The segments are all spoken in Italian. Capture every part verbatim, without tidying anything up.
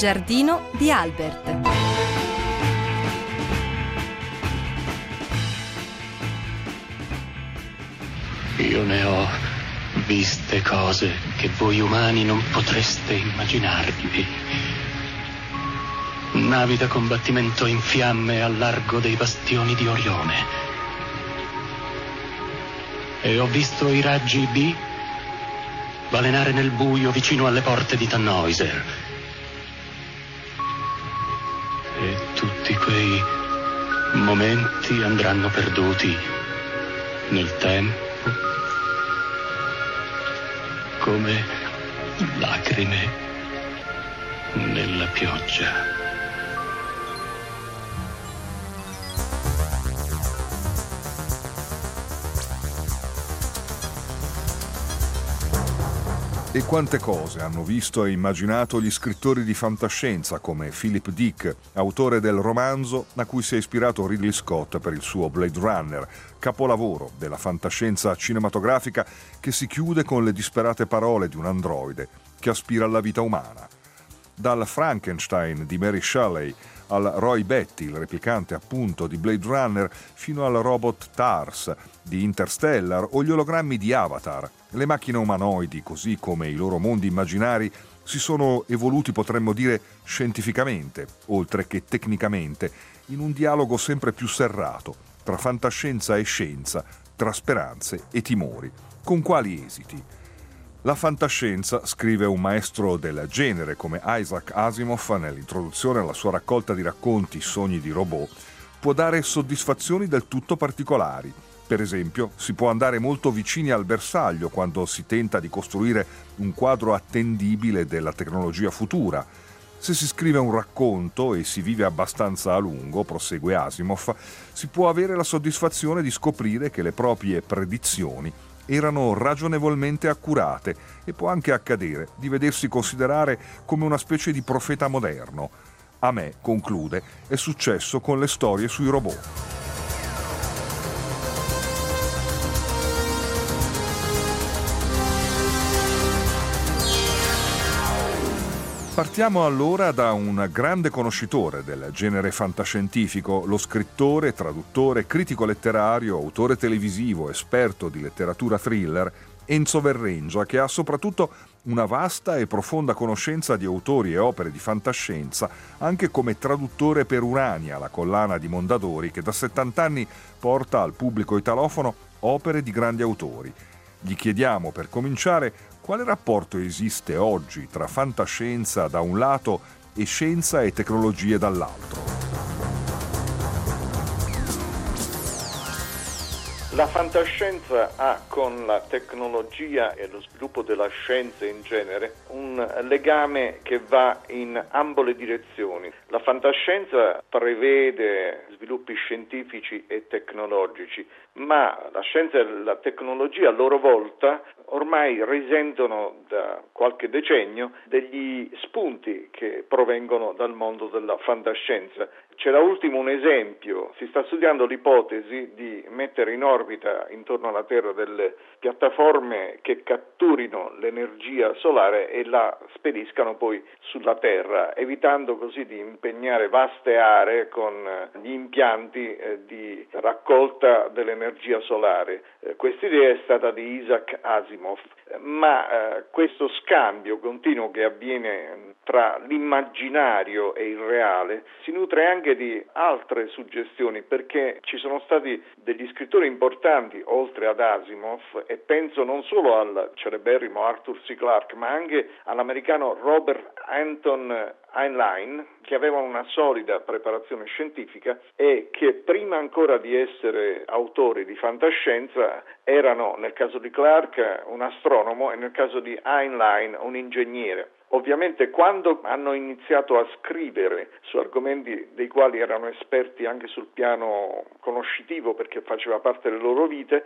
giardino di Albert. Io ne ho viste cose che voi umani non potreste immaginarvi. Navi da combattimento in fiamme al largo dei bastioni di Orione. E ho visto i raggi B balenare nel buio vicino alle porte di Tannhäuser. E tutti quei momenti andranno perduti nel tempo come lacrime nella pioggia. E quante cose hanno visto e immaginato gli scrittori di fantascienza come Philip Dick, autore del romanzo a cui si è ispirato Ridley Scott per il suo Blade Runner, capolavoro della fantascienza cinematografica che si chiude con le disperate parole di un androide che aspira alla vita umana. Dal Frankenstein di Mary Shelley al Roy Batty, il replicante appunto di Blade Runner, fino al robot TARS di Interstellar o gli ologrammi di Avatar. Le macchine umanoidi, così come i loro mondi immaginari, si sono evoluti, potremmo dire, scientificamente, oltre che tecnicamente, in un dialogo sempre più serrato tra fantascienza e scienza, tra speranze e timori. Con quali esiti? La fantascienza, scrive un maestro del genere come Isaac Asimov nell'introduzione alla sua raccolta di racconti Sogni di robot, può dare soddisfazioni del tutto particolari. Per esempio, si può andare molto vicini al bersaglio quando si tenta di costruire un quadro attendibile della tecnologia futura. Se si scrive un racconto e si vive abbastanza a lungo, prosegue Asimov, si può avere la soddisfazione di scoprire che le proprie predizioni erano ragionevolmente accurate e può anche accadere di vedersi considerare come una specie di profeta moderno. A me, conclude, è successo con le storie sui robot. Partiamo allora da un grande conoscitore del genere fantascientifico, lo scrittore, traduttore, critico letterario, autore televisivo, esperto di letteratura thriller, Enzo Verrengia, che ha soprattutto una vasta e profonda conoscenza di autori e opere di fantascienza, anche come traduttore per Urania, la collana di Mondadori, che da settanta anni porta al pubblico italofono opere di grandi autori. Gli chiediamo, per cominciare, quale rapporto esiste oggi tra fantascienza da un lato e scienza e tecnologie dall'altro? La fantascienza ha con la tecnologia e lo sviluppo della scienza in genere un legame che va in ambo le direzioni. La fantascienza prevede sviluppi scientifici e tecnologici, ma la scienza e la tecnologia a loro volta ormai risentono da qualche decennio degli spunti che provengono dal mondo della fantascienza. C'è da ultimo un esempio: si sta studiando l'ipotesi di mettere in orbita intorno alla Terra delle piattaforme che catturino l'energia solare e la spediscano poi sulla Terra, evitando così di impegnare vaste aree con gli impianti eh, di raccolta dell'energia solare. Eh, questa idea è stata di Isaac Asimov, ma eh, questo scambio continuo che avviene tra l'immaginario e il reale si nutre anche di altre suggestioni, perché ci sono stati degli scrittori importanti oltre ad Asimov, e penso non solo al celeberrimo Arthur C. Clarke ma anche all'americano Robert Anton Heinlein, che avevano una solida preparazione scientifica e che prima ancora di essere autori di fantascienza erano, nel caso di Clarke, un astronomo e nel caso di Heinlein un ingegnere. Ovviamente quando hanno iniziato a scrivere su argomenti dei quali erano esperti anche sul piano conoscitivo, perché faceva parte delle loro vite,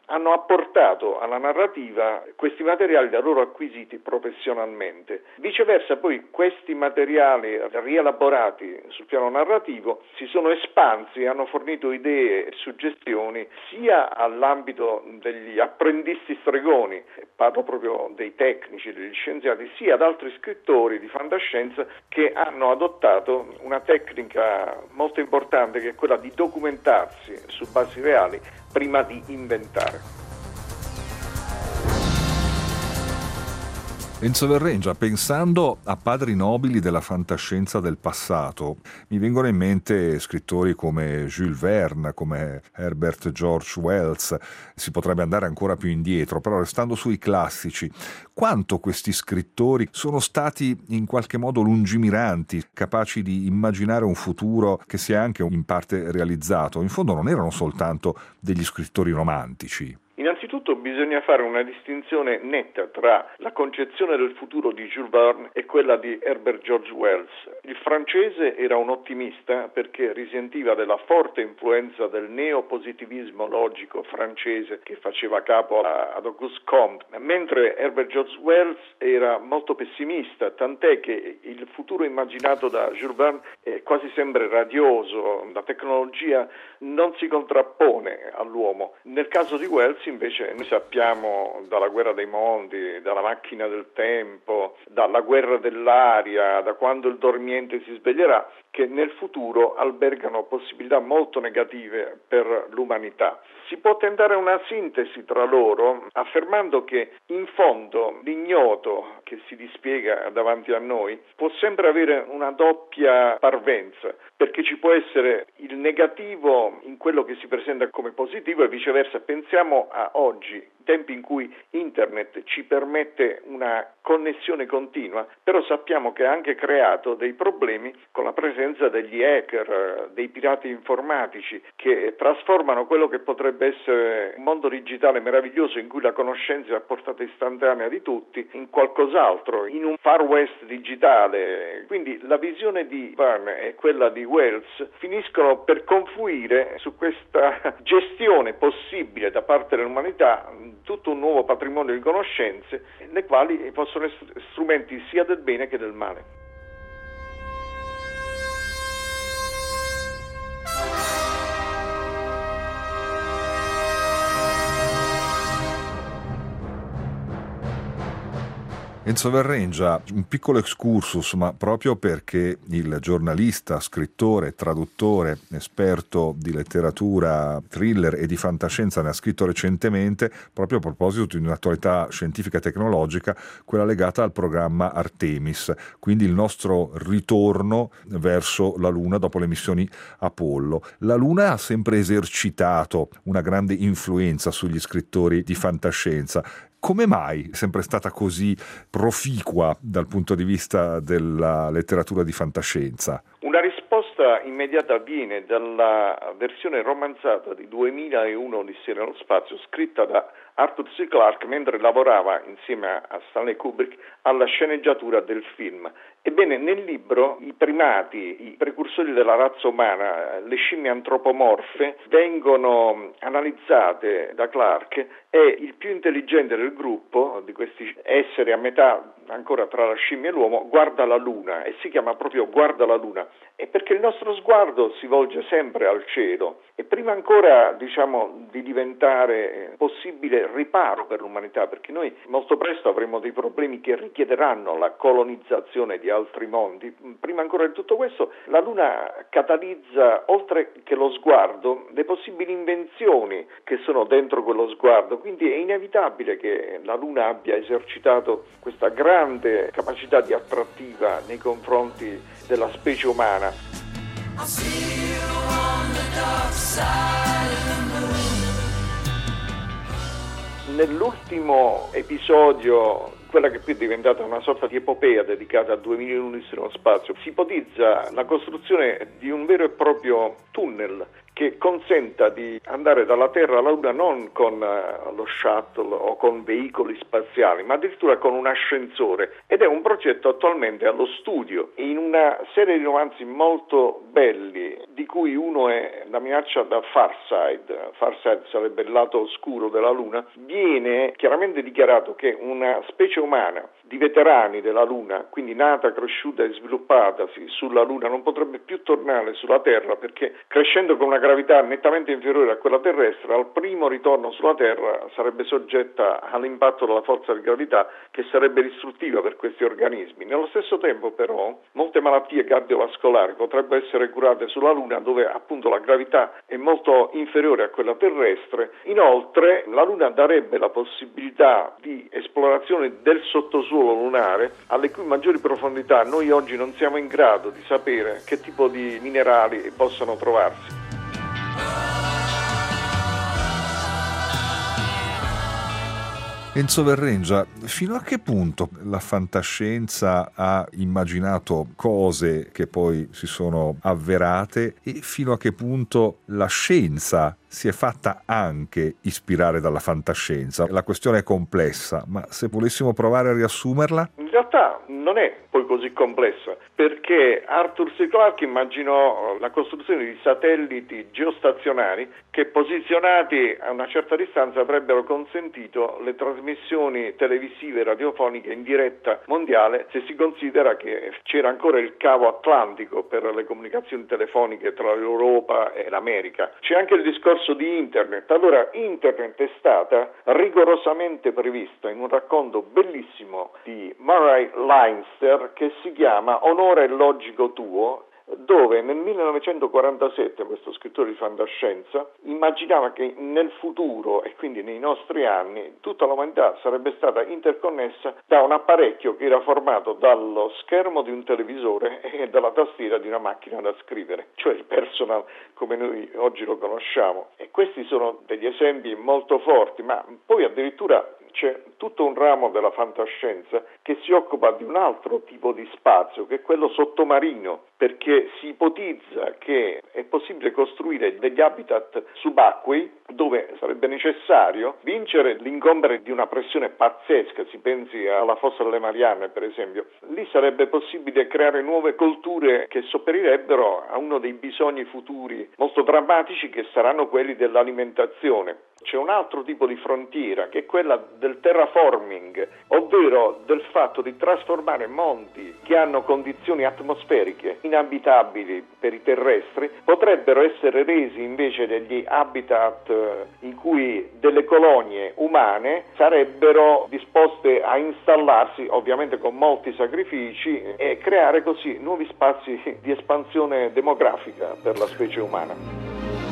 hanno apportato alla narrativa questi materiali da loro acquisiti professionalmente. Viceversa poi questi materiali rielaborati sul piano narrativo si sono espansi, hanno fornito idee e suggestioni sia all'ambito degli apprendisti stregoni, parlo proprio dei tecnici, degli scienziati, sia ad altri scrittori di fantascienza che hanno adottato una tecnica molto importante che è quella di documentarsi su basi reali prima di inventare. Enzo Verrengia, pensando a padri nobili della fantascienza del passato, mi vengono in mente scrittori come Jules Verne, come Herbert George Wells, si potrebbe andare ancora più indietro, però restando sui classici, quanto questi scrittori sono stati in qualche modo lungimiranti, capaci di immaginare un futuro che sia anche in parte realizzato? In fondo non erano soltanto degli scrittori romantici. Innanzitutto bisogna fare una distinzione netta tra la concezione del futuro di Jules Verne e quella di Herbert George Wells. Il francese era un ottimista perché risentiva della forte influenza del neopositivismo logico francese che faceva capo ad Auguste Comte, mentre Herbert George Wells era molto pessimista, tant'è che il futuro immaginato da Jules Verne è quasi sempre radioso, la tecnologia non si contrappone all'uomo. Nel caso di Wells invece noi sappiamo dalla guerra dei mondi, dalla macchina del tempo, dalla guerra dell'aria, da quando il dormiente si sveglierà, che nel futuro albergano possibilità molto negative per l'umanità. Si può tentare una sintesi tra loro affermando che in fondo l'ignoto che si dispiega davanti a noi può sempre avere una doppia parvenza, perché ci può essere il negativo in quello che si presenta come positivo e viceversa. Pensiamo a oggi, tempi in cui internet ci permette una connessione continua, però sappiamo che ha anche creato dei problemi con la presenza degli hacker, dei pirati informatici che trasformano quello che potrebbe essere un mondo digitale meraviglioso in cui la conoscenza è a portata istantanea di tutti in qualcos'altro, in un far west digitale. Quindi la visione di Verne e quella di Wells finiscono per confluire su questa gestione possibile da parte dell'umanità tutto un nuovo patrimonio di conoscenze, le quali possono essere strumenti sia del bene che del male. Enzo Verrengia, un piccolo excursus, ma proprio perché il giornalista, scrittore, traduttore, esperto di letteratura, thriller e di fantascienza ne ha scritto recentemente proprio a proposito di un'attualità scientifica e tecnologica, quella legata al programma Artemis, quindi il nostro ritorno verso la Luna dopo le missioni Apollo. La Luna ha sempre esercitato una grande influenza sugli scrittori di fantascienza. Come mai è sempre stata così proficua dal punto di vista della letteratura di fantascienza? Una risposta immediata viene dalla versione romanzata di duemilauno Odissea nello spazio, scritta da Arthur C. Clarke mentre lavorava insieme a Stanley Kubrick alla sceneggiatura del film. Ebbene, nel libro i primati, i precursori della razza umana, le scimmie antropomorfe, vengono analizzate da Clarke e il più intelligente del gruppo, di questi esseri a metà ancora tra la scimmia e l'uomo, guarda la Luna e si chiama proprio Guarda la Luna. E perché il nostro sguardo si volge sempre al cielo e prima ancora, diciamo, di diventare possibile riparo per l'umanità, perché noi molto presto avremo dei problemi che richiederanno la colonizzazione di altri mondi. Prima ancora di tutto questo, la Luna catalizza, oltre che lo sguardo, le possibili invenzioni che sono dentro quello sguardo, quindi è inevitabile che la Luna abbia esercitato questa grande capacità di attrattiva nei confronti della specie umana. I'll see you on the dark side of the moon. Nell'ultimo episodio, quella che poi è diventata una sorta di epopea dedicata a duemilauno nello spazio, si ipotizza la costruzione di un vero e proprio tunnel che consenta di andare dalla Terra alla Luna non con uh, lo shuttle o con veicoli spaziali, ma addirittura con un ascensore, ed è un progetto attualmente allo studio. In una serie di romanzi molto belli di di cui uno è la minaccia da Farside. Farside sarebbe il lato oscuro della Luna. Viene chiaramente dichiarato che una specie umana di veterani della Luna, quindi nata, cresciuta e sviluppatasi sulla Luna, non potrebbe più tornare sulla Terra, perché crescendo con una gravità nettamente inferiore a quella terrestre, al primo ritorno sulla Terra sarebbe soggetta all'impatto della forza di gravità, che sarebbe distruttiva per questi organismi. Nello stesso tempo però molte malattie cardiovascolari potrebbero essere curate sulla Luna, dove appunto la gravità è molto inferiore a quella terrestre. Inoltre la Luna darebbe la possibilità di esplorazione del sottosuolo lunare, alle cui maggiori profondità noi oggi non siamo in grado di sapere che tipo di minerali possano trovarsi. Enzo Verrengia, fino a che punto la fantascienza ha immaginato cose che poi si sono avverate e fino a che punto la scienza si è fatta anche ispirare dalla fantascienza? La questione è complessa, ma se volessimo provare a riassumerla? In realtà non è poi così complessa, perché Arthur C. Clarke immaginò la costruzione di satelliti geostazionari che, posizionati a una certa distanza, avrebbero consentito le trasmissioni televisive e radiofoniche in diretta mondiale, se si considera che c'era ancora il cavo atlantico per le comunicazioni telefoniche tra l'Europa e l'America. C'è anche il discorso di Internet. Allora, Internet è stata rigorosamente prevista in un racconto bellissimo di Murray Leinster che si chiama Onore e logico tuo, dove nel millenovecentoquarantasette questo scrittore di fantascienza immaginava che nel futuro, e quindi nei nostri anni, tutta l'umanità sarebbe stata interconnessa da un apparecchio che era formato dallo schermo di un televisore e dalla tastiera di una macchina da scrivere, cioè il personal come noi oggi lo conosciamo. E questi sono degli esempi molto forti, ma poi addirittura c'è tutto un ramo della fantascienza che si occupa di un altro tipo di spazio, che è quello sottomarino, perché si ipotizza che è possibile costruire degli habitat subacquei dove sarebbe necessario vincere l'incombere di una pressione pazzesca. Si pensi alla fossa delle Marianne, per esempio. Lì sarebbe possibile creare nuove colture che sopperirebbero a uno dei bisogni futuri molto drammatici, che saranno quelli dell'alimentazione. C'è un altro tipo di frontiera, che è quella del terraforming, ovvero del fatto di trasformare mondi che hanno condizioni atmosferiche inabitabili per i terrestri, potrebbero essere resi invece degli habitat in cui delle colonie umane sarebbero disposte a installarsi, ovviamente con molti sacrifici, e creare così nuovi spazi di espansione demografica per la specie umana.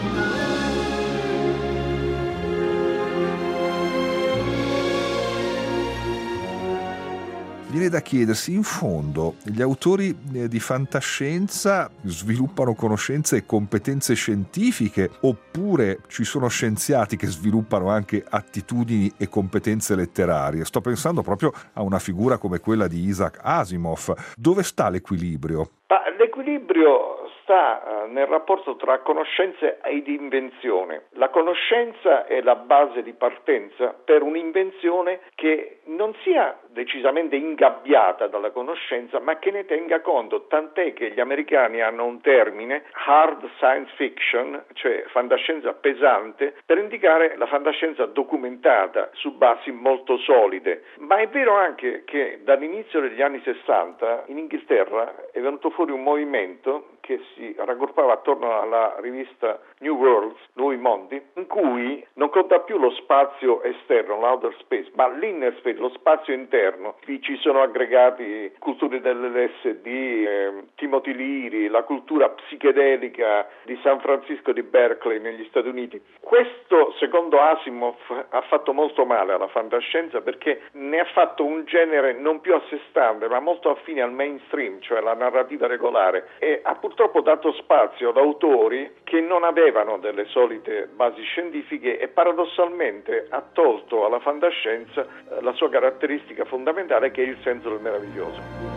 Viene da chiedersi, in fondo, gli autori di fantascienza sviluppano conoscenze e competenze scientifiche, oppure ci sono scienziati che sviluppano anche attitudini e competenze letterarie? Sto pensando proprio a una figura come quella di Isaac Asimov. Dove sta l'equilibrio? Ma l'equilibrio sta nel rapporto tra conoscenza ed invenzione. La conoscenza è la base di partenza per un'invenzione che non sia decisamente ingabbiata dalla conoscenza, ma che ne tenga conto, tant'è che gli americani hanno un termine, hard science fiction, cioè fantascienza pesante, per indicare la fantascienza documentata su basi molto solide. Ma è vero anche che dall'inizio degli anni sessanta in Inghilterra è venuto fuori un movimento che si raggruppava attorno alla rivista New Worlds, Nuovi Mondi, in cui non conta più lo spazio esterno, l'outer space, ma l'inner space, lo spazio interno. Qui ci sono aggregati culture dell'L S D, eh, Timothy Leary, la cultura psichedelica di San Francisco di Berkeley negli Stati Uniti. Questo, secondo Asimov, ha fatto molto male alla fantascienza, perché ne ha fatto un genere non più a sé stante, ma molto affine al mainstream, cioè la narrativa regolare, e ha purtroppo dato spazio ad autori che non avevano delle solite basi scientifiche, e paradossalmente ha tolto alla fantascienza eh, la sua caratteristica fondamentale, che è il senso del meraviglioso.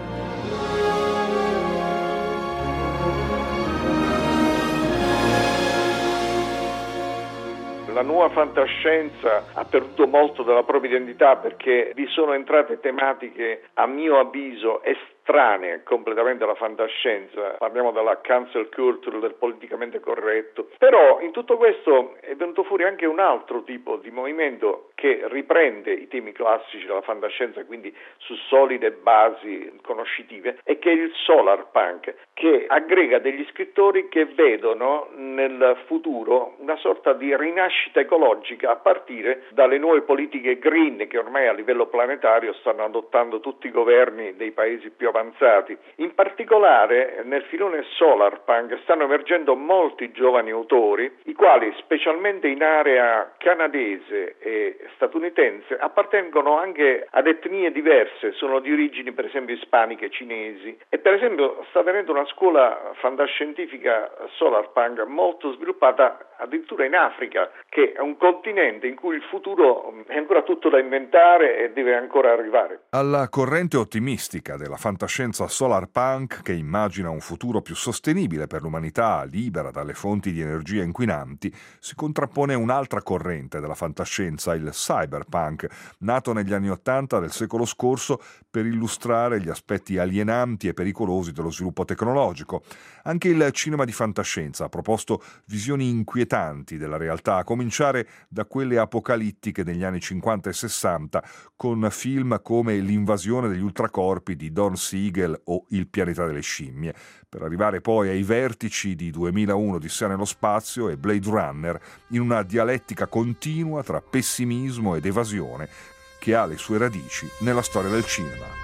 La nuova fantascienza ha perduto molto della propria identità, perché vi sono entrate tematiche, a mio avviso, estremamente estranee completamente alla fantascienza, parliamo della cancel culture, del politicamente corretto, però in tutto questo è venuto fuori anche un altro tipo di movimento che riprende i temi classici della fantascienza, quindi su solide basi conoscitive, e che è il solar punk, che aggrega degli scrittori che vedono nel futuro una sorta di rinascita ecologica a partire dalle nuove politiche green che ormai a livello planetario stanno adottando tutti i governi dei paesi più avanzati. In particolare nel filone solar punk stanno emergendo molti giovani autori, i quali specialmente in area canadese e statunitense appartengono anche ad etnie diverse, sono di origini per esempio ispaniche, cinesi, e per esempio sta avvenendo una scuola fantascientifica solar punk molto sviluppata addirittura in Africa, che è un continente in cui il futuro è ancora tutto da inventare e deve ancora arrivare. Alla corrente ottimistica della fantascienza solar punk, che immagina un futuro più sostenibile per l'umanità, libera dalle fonti di energia inquinanti, si contrappone un'altra corrente della fantascienza, il cyberpunk, nato negli anni Ottanta del secolo scorso per illustrare gli aspetti alienanti e pericolosi dello sviluppo tecnologico. Anche il cinema di fantascienza ha proposto visioni inquietanti della realtà, a cominciare da quelle apocalittiche degli anni cinquanta e sessanta, con film come L'invasione degli ultracorpi di Don Siegel o Il pianeta delle scimmie, per arrivare poi ai vertici di duemilauno Odissea nello spazio e Blade Runner, in una dialettica continua tra pessimismo ed evasione che ha le sue radici nella storia del cinema.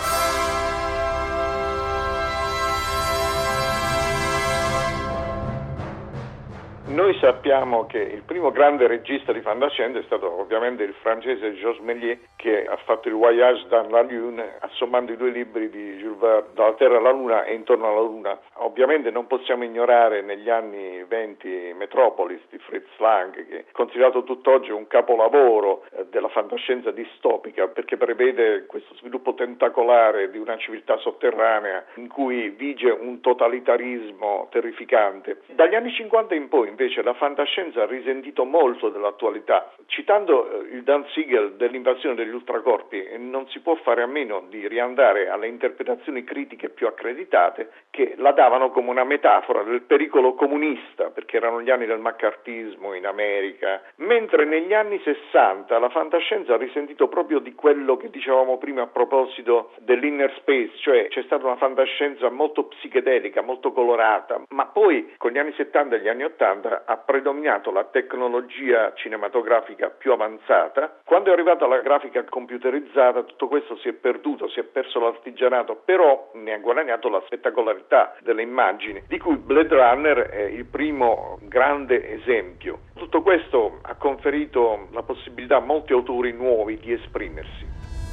Noi sappiamo che il primo grande regista di fantascienza è stato ovviamente il francese Georges Méliès, che ha fatto il Voyage dans la Lune, assommando i due libri di Jules Verne, Dalla Terra alla Luna e Intorno alla Luna. Ovviamente non possiamo ignorare negli anni venti Metropolis di Fritz Lang, che è considerato tutt'oggi un capolavoro della fantascienza distopica, perché prevede questo sviluppo tentacolare di una civiltà sotterranea in cui vige un totalitarismo terrificante. Dagli anni cinquanta in poi invece la fantascienza ha risentito molto dell'attualità. Citando il Dan Siegel dell'invasione degli ultracorpi, non si può fare a meno di riandare alle interpretazioni critiche più accreditate, che la davano come una metafora del pericolo comunista, perché erano gli anni del maccartismo in America, mentre negli anni sessanta la fantascienza ha risentito proprio di quello che dicevamo prima a proposito dell'inner space, cioè c'è stata una fantascienza molto psichedelica, molto colorata, ma poi con gli anni settanta e gli anni ottanta ha predominato la tecnologia cinematografica più avanzata. Quando è arrivata la grafica computerizzata tutto questo si è perduto, si è perso l'artigianato, però ne ha guadagnato la spettacolarità delle immagini, di cui Blade Runner è il primo grande esempio. Tutto questo ha conferito la possibilità a molti autori nuovi di esprimersi.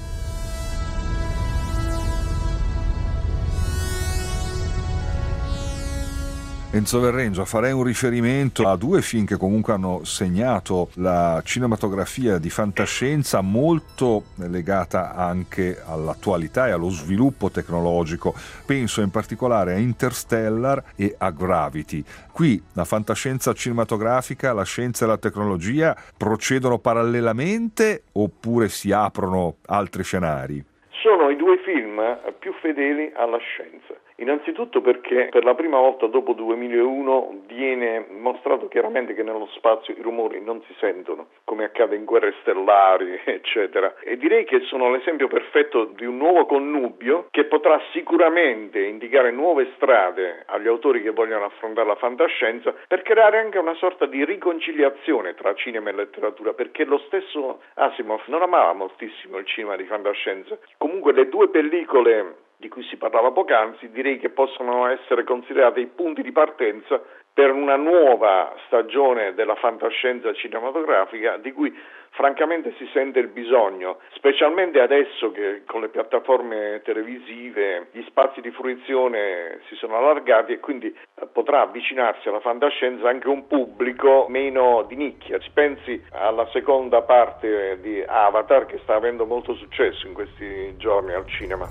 Enzo Verrengia, farei un riferimento a due film che comunque hanno segnato la cinematografia di fantascienza, molto legata anche all'attualità e allo sviluppo tecnologico. Penso in particolare a Interstellar e a Gravity. Qui la fantascienza cinematografica, la scienza e la tecnologia procedono parallelamente oppure si aprono altri scenari? Sono i due film più fedeli alla scienza. Innanzitutto perché per la prima volta dopo duemilauno viene mostrato chiaramente che nello spazio i rumori non si sentono, come accade in Guerre stellari, eccetera. E direi che sono l'esempio perfetto di un nuovo connubio che potrà sicuramente indicare nuove strade agli autori che vogliono affrontare la fantascienza, per creare anche una sorta di riconciliazione tra cinema e letteratura, perché lo stesso Asimov non amava moltissimo il cinema di fantascienza. Comunque le due pellicole di cui si parlava poc'anzi, direi che possono essere considerate i punti di partenza per una nuova stagione della fantascienza cinematografica di cui francamente si sente il bisogno, specialmente adesso che con le piattaforme televisive gli spazi di fruizione si sono allargati e quindi potrà avvicinarsi alla fantascienza anche un pubblico meno di nicchia. Si pensi alla seconda parte di Avatar, che sta avendo molto successo in questi giorni al cinema.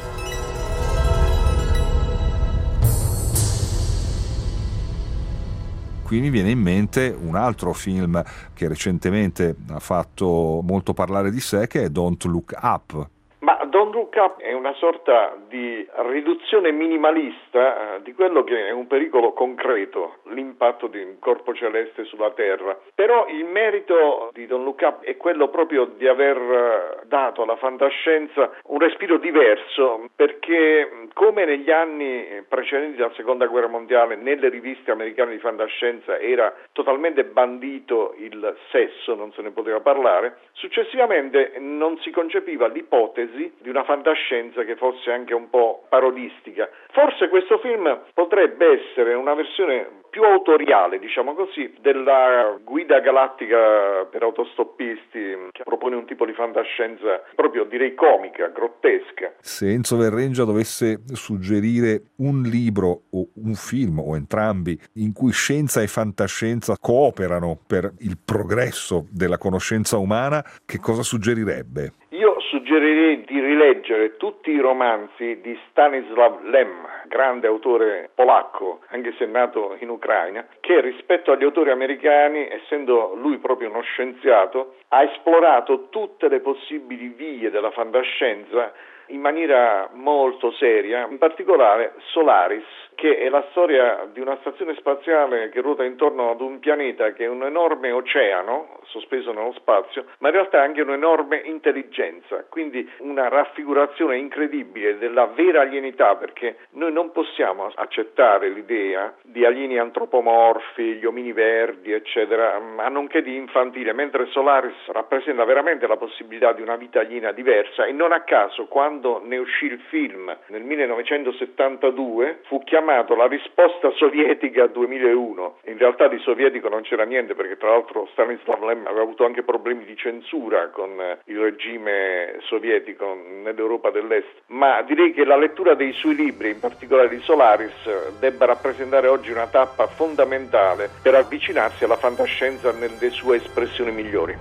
Qui mi viene in mente un altro film che recentemente ha fatto molto parlare di sé, che è Don't Look Up. Ma Don't Look Look Up è una sorta di riduzione minimalista eh, di quello che è un pericolo concreto, l'impatto di un corpo celeste sulla Terra. Però il merito di Don't Look Up è quello proprio di aver dato alla fantascienza un respiro diverso, perché come negli anni precedenti la Seconda Guerra Mondiale nelle riviste americane di fantascienza era totalmente bandito il sesso, non se ne poteva parlare, successivamente non si concepiva l'ipotesi di una fantascienza che fosse anche un po' parodistica. Forse questo film potrebbe essere una versione più autoriale, diciamo così, della guida galattica per autostoppisti, che propone un tipo di fantascienza proprio, direi, comica, grottesca. Se Enzo Verrengia dovesse suggerire un libro o un film o entrambi in cui scienza e fantascienza cooperano per il progresso della conoscenza umana, che cosa suggerirebbe? Io suggerirei di rileggere tutti i romanzi di Stanislav Lem, grande autore polacco, anche se nato in Ucraina, che rispetto agli autori americani, essendo lui proprio uno scienziato, ha esplorato tutte le possibili vie della fantascienza in maniera molto seria, in particolare Solaris, che è la storia di una stazione spaziale che ruota intorno ad un pianeta che è un enorme oceano sospeso nello spazio, ma in realtà anche un'enorme intelligenza, quindi una raffigurazione incredibile della vera alienità, perché noi non possiamo accettare l'idea di alieni antropomorfi, gli omini verdi, eccetera, ma nonché di infantile, mentre Solaris rappresenta veramente la possibilità di una vita aliena diversa, e non a caso quando ne uscì il film nel millenovecentosettantadue fu chiamato La risposta sovietica duemilauno. In realtà di sovietico non c'era niente, perché tra l'altro Stanislav Lem aveva avuto anche problemi di censura con il regime sovietico nell'Europa dell'Est, ma direi che la lettura dei suoi libri, in particolare di Solaris, debba rappresentare oggi una tappa fondamentale per avvicinarsi alla fantascienza nelle sue espressioni migliori.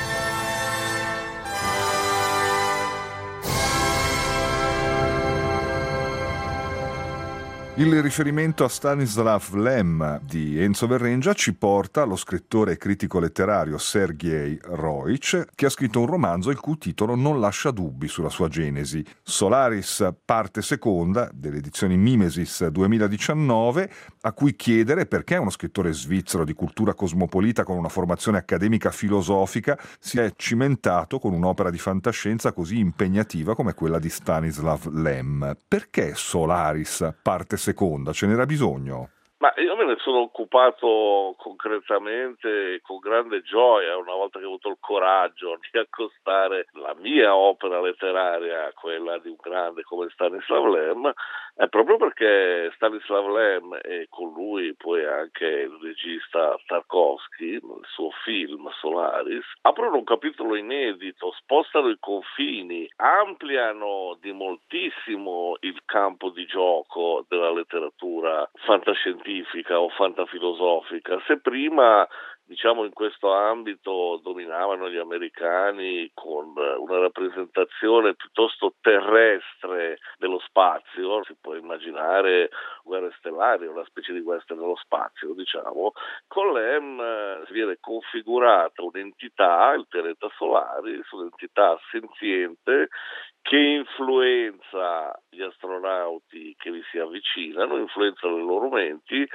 Il riferimento a Stanislav Lem di Enzo Verrengia ci porta allo scrittore e critico letterario Sergej Rojc, che ha scritto un romanzo il cui titolo non lascia dubbi sulla sua genesi. Solaris, parte seconda, delle edizioni Mimesis duemiladiciannove, a cui chiedere perché uno scrittore svizzero di cultura cosmopolita con una formazione accademica filosofica si è cimentato con un'opera di fantascienza così impegnativa come quella di Stanislav Lem. Perché Solaris, parte seconda? Ce n'era bisogno? Ma io me ne sono occupato concretamente, con grande gioia, una volta che ho avuto il coraggio di accostare la mia opera letteraria a quella di un grande come Stanislav Lem, è proprio perché Stanislav Lem e con lui poi anche il regista Tarkovsky, nel suo film Solaris, aprono un capitolo inedito, spostano i confini, ampliano di moltissimo il campo di gioco della letteratura fantascientifica o fantafilosofica. Se prima, diciamo, in questo ambito dominavano gli americani con una rappresentazione piuttosto terrestre dello spazio, si può immaginare Guerre stellari, una specie di western dello spazio, diciamo, con Lem viene configurata un'entità, il pianeta Solaris, un'entità senziente che influenza gli astronauti che vi si avvicinano, influenza le loro menti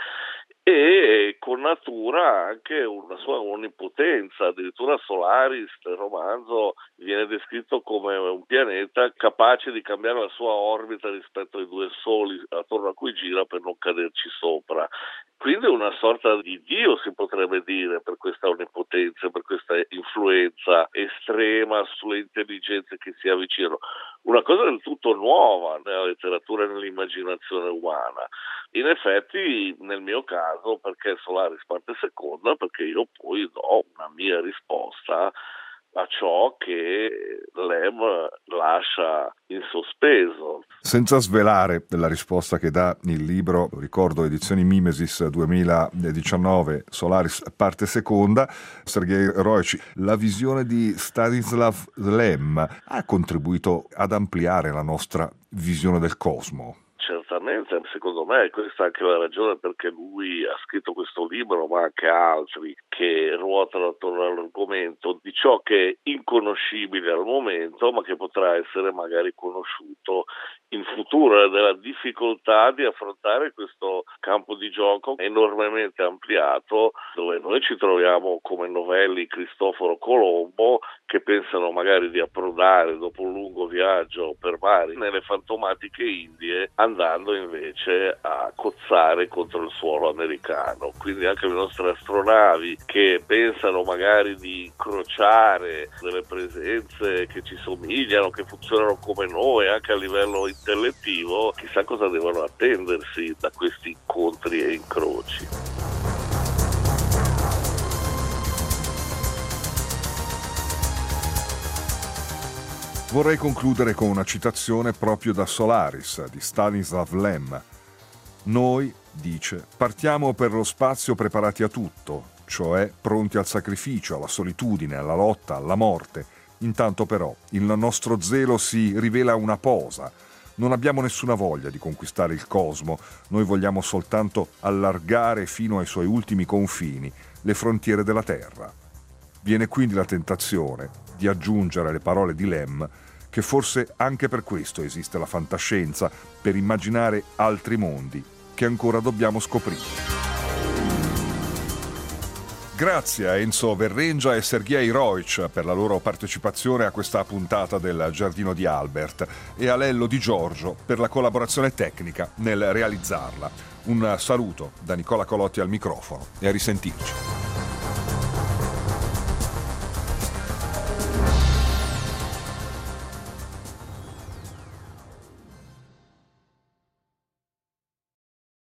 e con natura anche una sua onnipotenza. Addirittura Solaris nel romanzo viene descritto come un pianeta capace di cambiare la sua orbita rispetto ai due soli attorno a cui gira per non caderci sopra. Quindi una sorta di dio, si potrebbe dire, per questa onnipotenza, per questa influenza estrema sulle intelligenze che si avvicinano. Una cosa del tutto nuova nella letteratura e nell'immaginazione umana. In effetti, nel mio caso, perché Solaris parte seconda? Perché io poi do una mia risposta a ciò che Lem lascia in sospeso. Senza svelare la risposta che dà il libro, ricordo edizioni Mimesis duemiladiciannove, Solaris parte seconda, Sergej Rojc, la visione di Stanislav Lem ha contribuito ad ampliare la nostra visione del cosmo? certamente, secondo me è questa anche la ragione perché lui ha scritto questo libro, ma anche altri che ruotano attorno all'argomento di ciò che è inconoscibile al momento, ma che potrà essere magari conosciuto in futuro, della difficoltà di affrontare questo campo di gioco enormemente ampliato, dove noi ci troviamo come novelli Cristoforo Colombo che pensano magari di approdare dopo un lungo viaggio per mari nelle fantomatiche Indie, andando invece a cozzare contro il suolo americano. Quindi anche le nostre astronavi che pensano magari di incrociare delle presenze che ci somigliano, che funzionano come noi anche a livello intellettivo, chissà cosa devono attendersi da questi incontri e incroci. Vorrei concludere con una citazione proprio da Solaris di Stanislav Lem. Noi, dice, partiamo per lo spazio preparati a tutto, cioè pronti al sacrificio, alla solitudine, alla lotta, alla morte. Intanto però il nostro zelo si rivela una posa. Non abbiamo nessuna voglia di conquistare il cosmo, noi vogliamo soltanto allargare fino ai suoi ultimi confini le frontiere della Terra. Viene quindi la tentazione di aggiungere le parole di Lem che forse anche per questo esiste la fantascienza, per immaginare altri mondi che ancora dobbiamo scoprire. Grazie a Enzo Verrengia e Sergej Roich per la loro partecipazione a questa puntata del Giardino di Albert e a Lello Di Giorgio per la collaborazione tecnica nel realizzarla. Un saluto da Nicola Colotti al microfono e a risentirci.